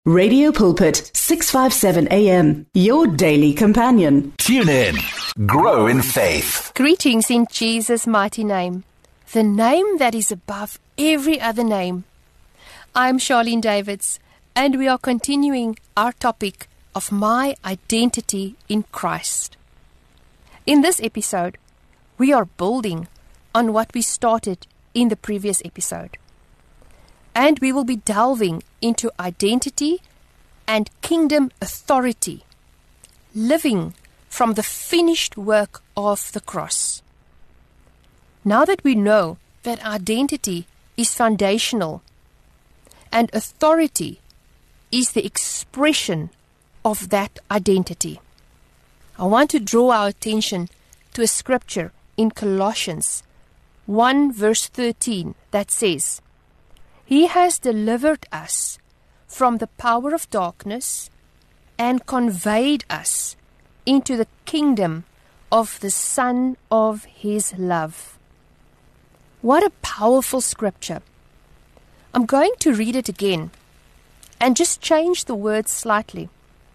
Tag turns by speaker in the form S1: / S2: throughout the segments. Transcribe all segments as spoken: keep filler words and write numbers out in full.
S1: Radio Pulpit, six fifty-seven A M, your daily companion.
S2: Tune in. Grow in faith.
S3: Greetings in Jesus' mighty name, the name that is above every other name. I'm Charlene Davids, and we are continuing our topic of my identity in Christ. In this episode, we are building on what we started in the previous episode. And we will be delving into identity and kingdom authority, living from the finished work of the cross. Now that we know that identity is foundational and authority is the expression of that identity, I want to draw our attention to a scripture in Colossians one verse thirteen that says, He has delivered us from the power of darkness and conveyed us into the kingdom of the Son of His love. What a powerful scripture. I'm going to read it again and just change the words slightly.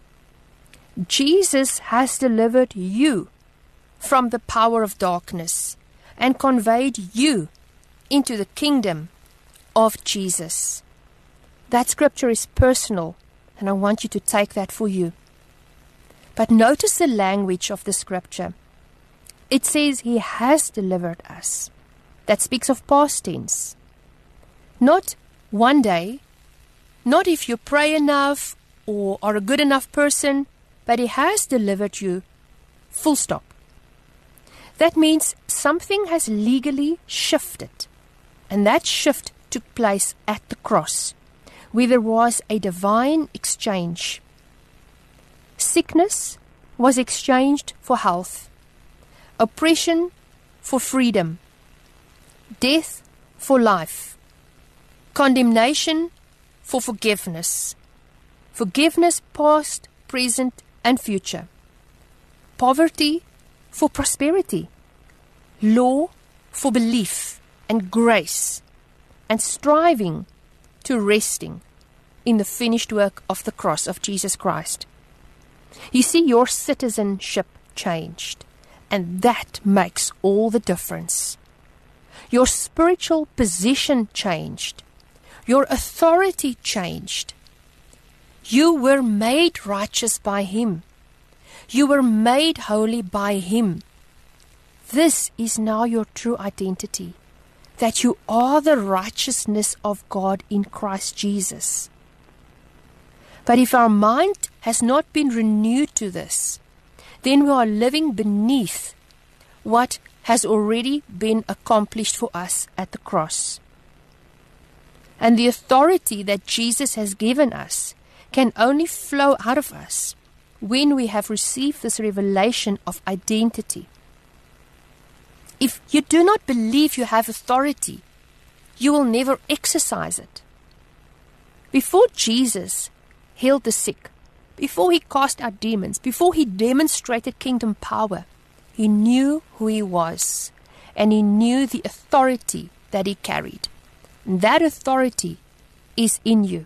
S3: Jesus has delivered you from the power of darkness and conveyed you into the kingdom of Jesus. That scripture is personal, and I want you to take that for you. But notice the language of the scripture. It says He has delivered us. That speaks of past tense. Not one day, not if you pray enough or are a good enough person, but He has delivered you, full stop. That means something has legally shifted, and that shift took place at the cross, where there was a divine exchange. Sickness was exchanged for health, oppression for freedom, death for life, condemnation for forgiveness, forgiveness past, present, and future, poverty for prosperity, law for belief and grace, and striving to resting in the finished work of the cross of Jesus Christ. You see, your citizenship changed, and that makes all the difference. Your spiritual position changed. Your authority changed. You were made righteous by Him. You were made holy by Him. This is now your true identity, that you are the righteousness of God in Christ Jesus. But if our mind has not been renewed to this, then we are living beneath what has already been accomplished for us at the cross. And the authority that Jesus has given us can only flow out of us when we have received this revelation of identity. If you do not believe you have authority, you will never exercise it. Before Jesus healed the sick, before He cast out demons, before He demonstrated kingdom power, He knew who He was, and He knew the authority that He carried. And that authority is in you.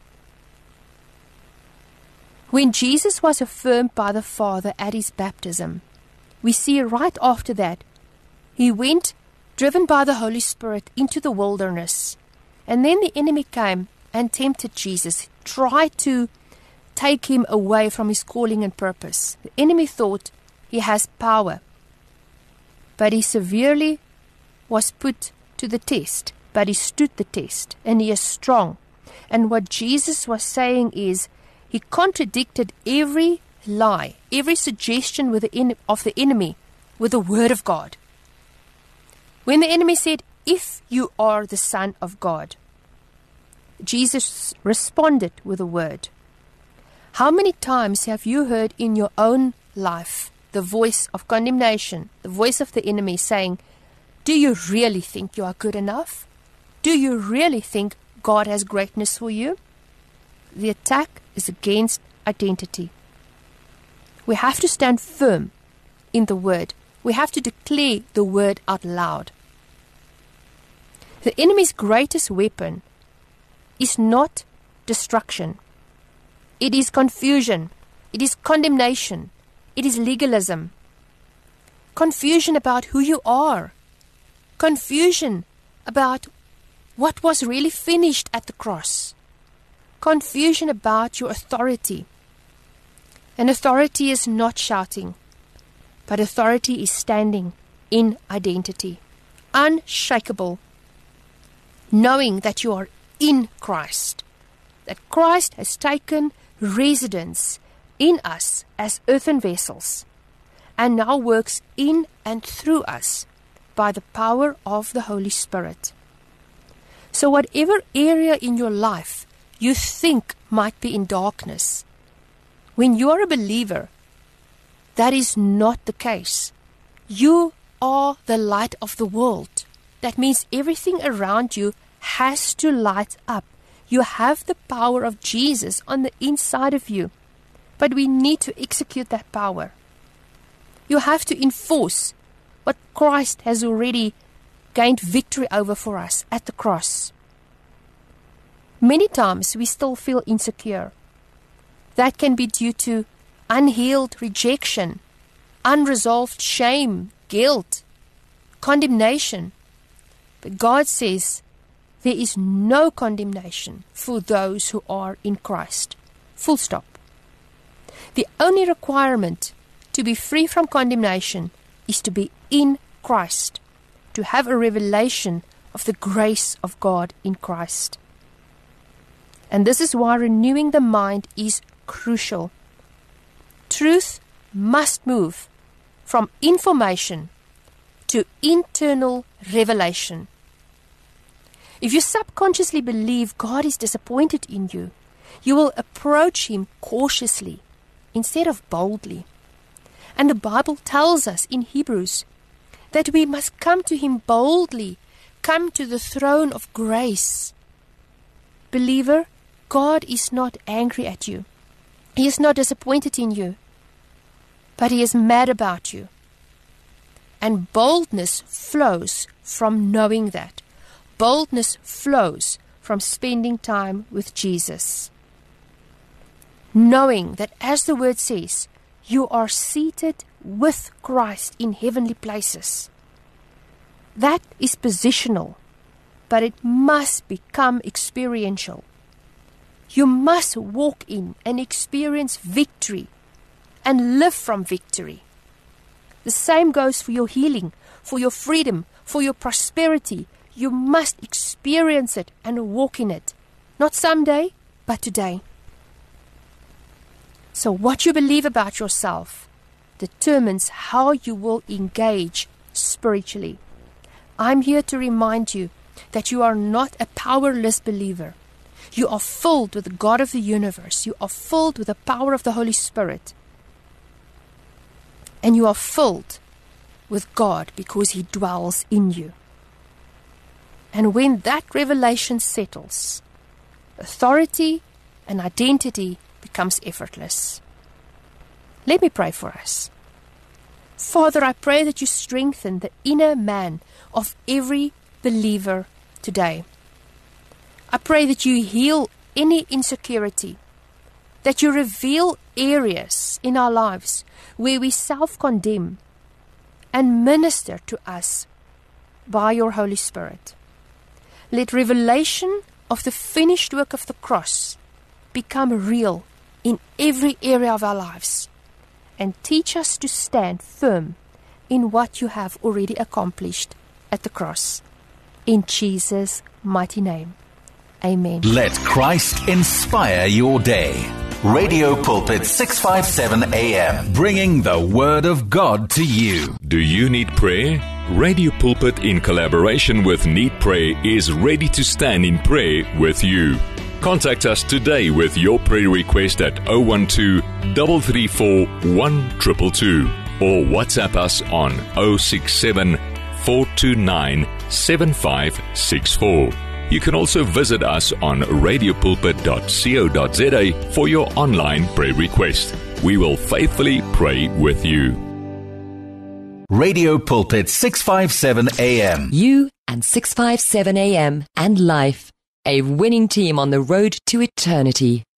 S3: When Jesus was affirmed by the Father at His baptism, we see right after that, He went, driven by the Holy Spirit, into the wilderness. And then the enemy came and tempted Jesus, tried to take Him away from His calling and purpose. The enemy thought he has power, but he severely was put to the test. But he stood the test, and he is strong. And what Jesus was saying is, He contradicted every lie, every suggestion with the en- of the enemy with the Word of God. When the enemy said, if you are the Son of God, Jesus responded with a word. How many times have you heard in your own life the voice of condemnation, the voice of the enemy saying, do you really think you are good enough? Do you really think God has greatness for you? The attack is against identity. We have to stand firm in the Word. We have to declare the Word out loud. The enemy's greatest weapon is not destruction. It is confusion. It is condemnation. It is legalism. Confusion about who you are. Confusion about what was really finished at the cross. Confusion about your authority. And authority is not shouting, but authority is standing in identity. Unshakable. Knowing that you are in Christ. That Christ has taken residence in us as earthen vessels and now works in and through us by the power of the Holy Spirit. So whatever area in your life you think might be in darkness, when you are a believer, that is not the case. You are the light of the world. That means everything around you has to light up. You have the power of Jesus on the inside of you. But we need to execute that power. You have to enforce what Christ has already gained victory over for us at the cross. Many times we still feel insecure. That can be due to unhealed rejection, unresolved shame, guilt, condemnation. But God says there is no condemnation for those who are in Christ. Full stop. The only requirement to be free from condemnation is to be in Christ, to have a revelation of the grace of God in Christ. And this is why renewing the mind is crucial. Truth must move from information to internal revelation. If you subconsciously believe God is disappointed in you, you will approach Him cautiously instead of boldly. And the Bible tells us in Hebrews that we must come to Him boldly, come to the throne of grace. Believer, God is not angry at you. He is not disappointed in you, but He is mad about you. And boldness flows from knowing that. Boldness flows from spending time with Jesus. Knowing that, as the word says, you are seated with Christ in heavenly places. That is positional, but it must become experiential. You must walk in and experience victory and live from victory. The same goes for your healing, for your freedom, for your prosperity. You must experience it and walk in it. Not someday, but today. So what you believe about yourself determines how you will engage spiritually. I'm here to remind you that you are not a powerless believer. You are filled with the God of the universe. You are filled with the power of the Holy Spirit. And you are filled with God because He dwells in you. And when that revelation settles, authority and identity becomes effortless. Let me pray for us. Father, I pray that you strengthen the inner man of every believer today. I pray that you heal any insecurity, that you reveal areas in our lives where we self-condemn, and minister to us by your Holy Spirit. Let revelation of the finished work of the cross become real in every area of our lives, and teach us to stand firm in what you have already accomplished at the cross. In Jesus' mighty name. Amen.
S2: Let Christ inspire your day. Radio Pulpit six fifty-seven A M, bringing the Word of God to you.
S4: Do you need prayer? Radio Pulpit, in collaboration with Need Prayer, is ready to stand in prayer with you. Contact us today with your prayer request at zero one two, three three four, one two two two or WhatsApp us on zero six seven, four two nine, seven five six four. You can also visit us on radio pulpit dot co dot za for your online prayer request. We will faithfully pray with you.
S2: Radio Pulpit six fifty-seven A M.
S5: You and six fifty-seven A M and life. A winning team on the road to eternity.